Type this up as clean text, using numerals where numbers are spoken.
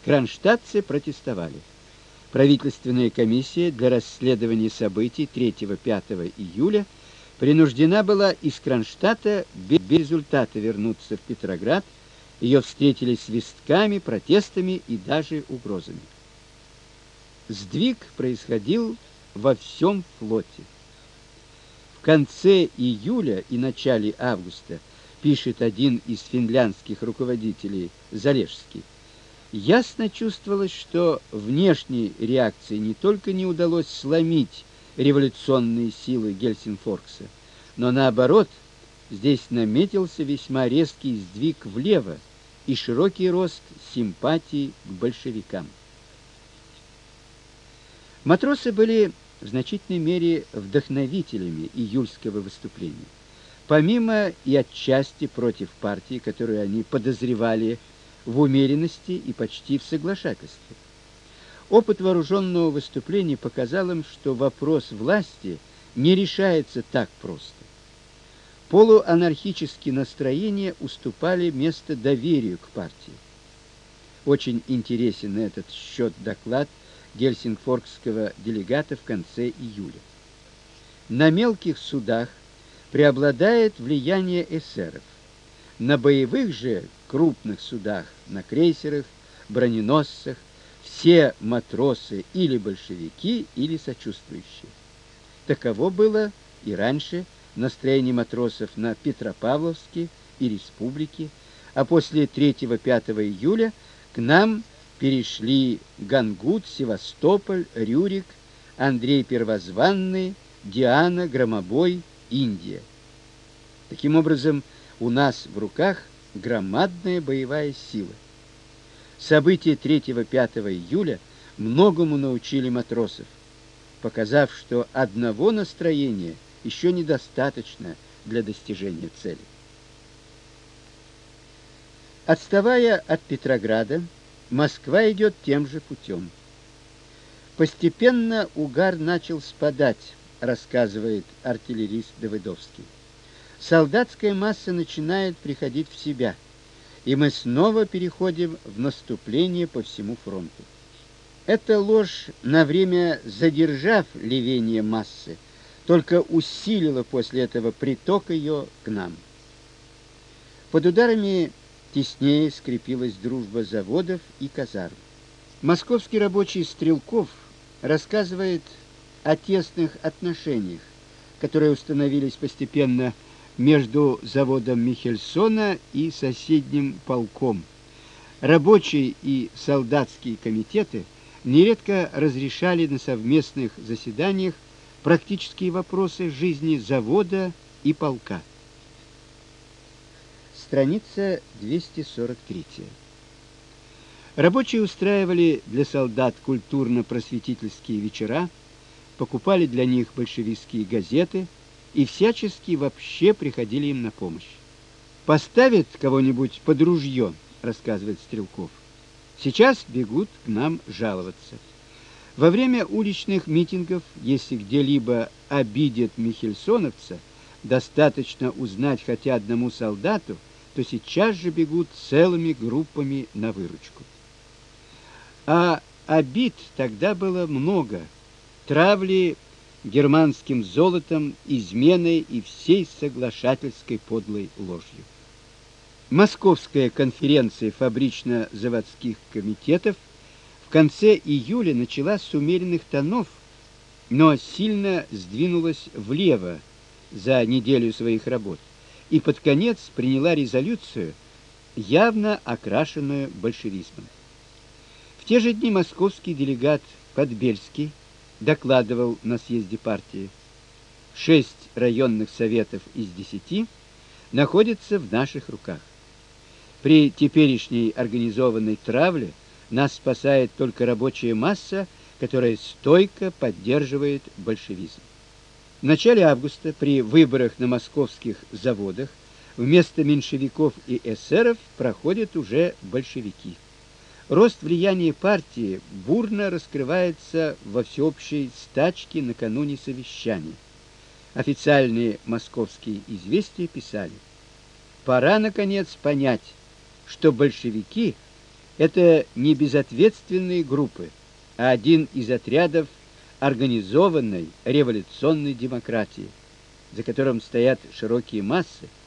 Кронштадтцы протестовали. Правительственная комиссия для расследования событий 3-5 июля принуждена была из Кронштадта без результата вернуться в Петроград. Ее встретили свистками, протестами и даже угрозами. Сдвиг происходил во всем флоте. В конце июля и начале августа, пишет один из финляндских руководителей Залежский, ясно чувствовалось, что внешней реакции не только не удалось сломить революционные силы Гельсинфоркса, но наоборот, здесь наметился весьма резкий сдвиг влево и широкий рост симпатий к большевикам. Матросы были в значительной мере вдохновителями июльского выступления. Помимо и отчасти против партии, которую они подозревали в умеренности и почти в соглашательстве. Опыт вооруженного выступления показал им, что вопрос власти не решается так просто. Полуанархические настроения уступали место доверию к партии. Очень интересен на этот счет доклад гельсинфоркского делегата в конце июля. На мелких судах преобладает влияние эсеров. На боевых же крупных судах, на крейсерах, броненосцах все матросы или большевики, или сочувствующие. Таково было и раньше настроение матросов на Петропавловске и Республике, а после 3-5 июля к нам перешли Гангут, Севастополь, Рюрик, Андрей Первозванный, Диана, Громобой, Индия. Таким образом, у нас в руках громадная боевая сила. События 3-5 июля многому научили матросов, показав, что одного настроения еще недостаточно для достижения цели. Отставая от Петрограда, Москва идет тем же путем. Постепенно угар начал спадать, рассказывает артиллерист Давыдовский. Солдатская масса начинает приходить в себя, и мы снова переходим в наступление по всему фронту. Эта ложь, на время задержав левение массы, только усилила после этого приток ее к нам. Под ударами теснее скрепилась дружба заводов и казарм. Московский рабочий Стрелков рассказывает о тесных отношениях, которые установились постепенно между заводом Михельсона и соседним полком. Рабочие и солдатские комитеты нередко разрешали на совместных заседаниях практические вопросы жизни завода и полка. Страница 243. Рабочие устраивали для солдат культурно-просветительские вечера, покупали для них большевистские газеты и всячески вообще приходили им на помощь. Поставят кого-нибудь под ружье, рассказывает Стрелков. Сейчас бегут к нам жаловаться. Во время уличных митингов, если где-либо обидят михельсоновца, достаточно узнать хотя одному солдату, то сейчас же бегут целыми группами на выручку. А обид тогда было много: травли германским золотом, изменой и всей соглашательской подлой ложью. Московская конференция фабрично-заводских комитетов в конце июля началась с умеренных тонов, но сильно сдвинулась влево за неделю своих работ и под конец приняла резолюцию, явно окрашенную большевизмом. В те же дни московский делегат Подбельский докладывал на съезде партии: 6 районных советов из 10 находятся в наших руках. При теперешней организованной травле нас спасает только рабочая масса, которая стойко поддерживает большевизм. В начале августа при выборах на московских заводах вместо меньшевиков и эсеров проходят уже большевики. Рост влияния партии бурно раскрывается во всеобщей стачке накануне совещания. Официальные московские известия писали: пора наконец понять, что большевики Это не безответственные группы, а один из отрядов организованной революционной демократии, за которым стоят широкие массы,